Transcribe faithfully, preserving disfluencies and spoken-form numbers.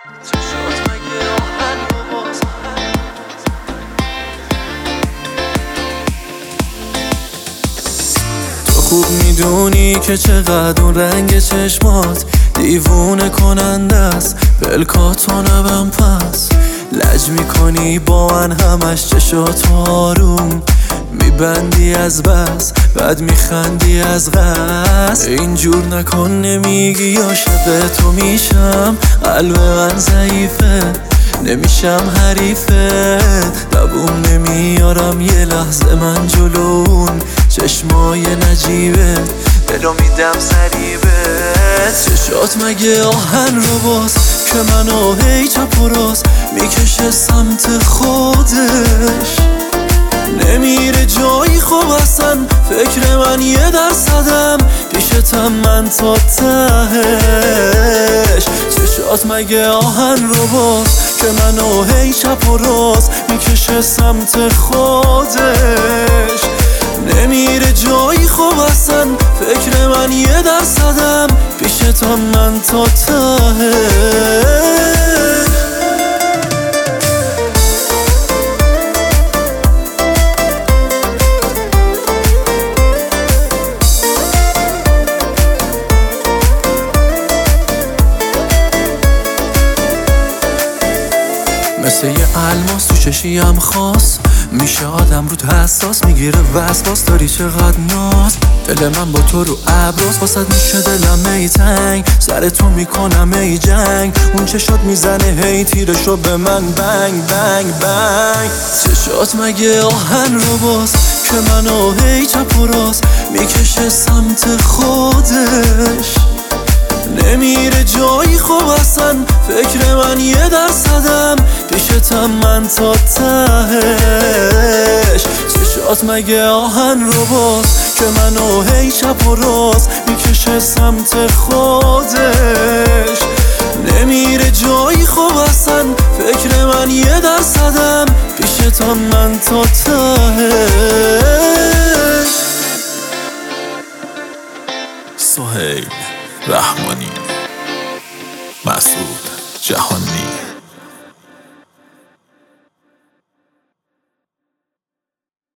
چشات مگه آهن رو باز تو خوب میدونی که چقدر اون رنگ چشمات دیوونه کننده است، پلکاتو نبم پس لج میکنی با من همش چشاتو آروم میبندی از بس بعد میخندی از قصد. اینجور نکن نمیگی عاشق تو میشم، قلب من ضعیفه نمیشم حریفه، لبوم نمیارم یه لحظه من جلون چشمای نجیبه دلو میدم سریبت. چشات مگه آهن رو باز که منو هی چپ و راست میکشه سمت خودش، نمیره جایی خوب اصلا فکر من یه درصدم پیشتم من تا تهش. چشات مگه آهن رو باز که منو هی چپ و راست میکشه سمت خودش، نمیره جایی خوب اصلا فکر من یه درصدم پیشتم من تا تهش. مثل یه الماس تو چشیم خاص میشه آدم رو حساس میگیره وسواس، داری چقدر ناز دل من با تو رو ابراز واسد میشه دلم ای تنگ سر تو میکنم ای جنگ، اون چشات میزنه هی تیرشو به من بنگ بنگ بنگ. چشات مگه آهن رو باز که منو هی چپ و راست میکشه سمت خودش، نمیره جایی خوب اصلا فکر من یه درصدم پیشتم من تا تهش. چشات مگه آهن رو باز که منو هی چپ و راست میکشه سمت خودش، نمیره جایی خوب اصلا فکر من یه درصدم پیشتم من تا تهش. سهیل رحمانی، مسعود جهانی.